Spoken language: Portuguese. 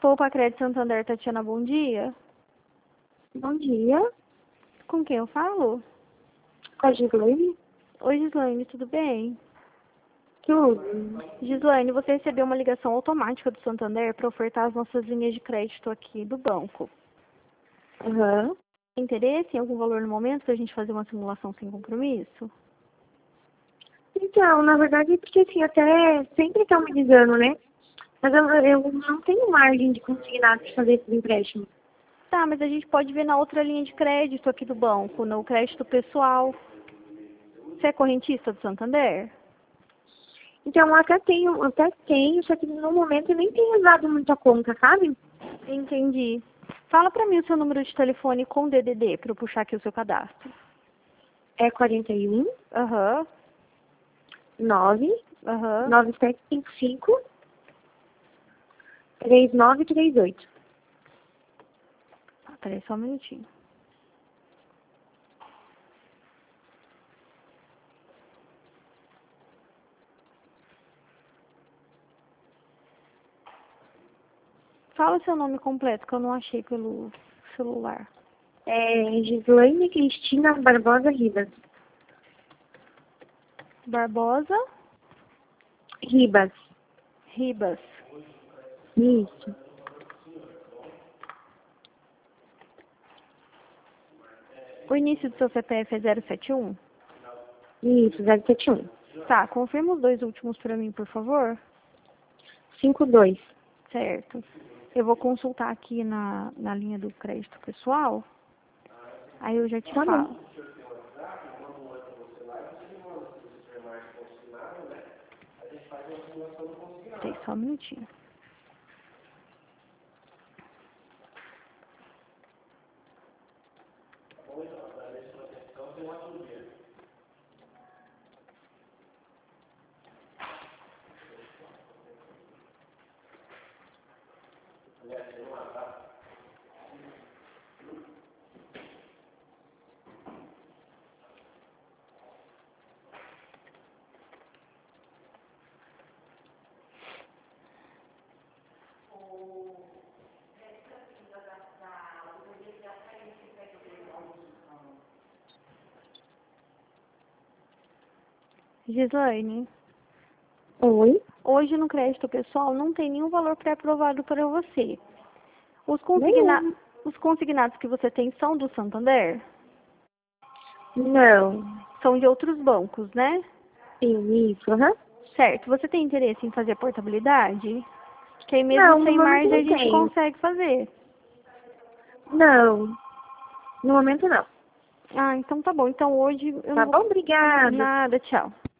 Poupa Crédito Santander, Tatiana, bom dia. Bom dia, Com quem eu falo? com a Gislaine. Oi, Gislaine, tudo bem? Tudo. Gislaine, você recebeu uma ligação automática do Santander para ofertar as nossas linhas de crédito aqui do banco. Aham. Tem interesse em algum valor no momento para a gente fazer uma simulação sem compromisso? Então, na verdade, porque assim, até sempre estão me ligando, né? Mas eu não tenho margem de consignado para fazer esses empréstimos. Tá, mas a gente pode ver na outra linha de crédito aqui do banco, no crédito pessoal. Você é correntista do Santander? Então, eu até tenho, só que no momento eu nem tenho usado muita conta, sabe? Entendi. Fala para mim o seu número de telefone com DDD para eu puxar aqui o seu cadastro. É 41 Aham, 9 aham. 9755 3938. Peraí só um minutinho. Fala o seu nome completo, que eu não achei pelo celular. É Gislaine Cristina Barbosa Ribas. Barbosa Ribas. Ribas. Isso. O início do seu CPF é 071? Isso, 071. Tá, confirma os dois últimos para mim, por favor. 52. Certo. Eu vou consultar aqui na linha do crédito pessoal. Aí eu já te Tá falo. bom. Peraí só um minutinho. Gislaine, Oi. hoje no crédito pessoal não tem nenhum valor pré-aprovado para você. Os, consigna... Nenhum. Os consignados que você tem são do Santander? Não. São de outros bancos, né? Sim, isso, aham. Certo. Você tem interesse em fazer portabilidade? Que aí mesmo Não, no sem momento margem a não gente tenho. consegue fazer. Não. No momento não. Ah, então tá bom. Então hoje eu Tá não vou... bom? Obrigada. Nada, tchau.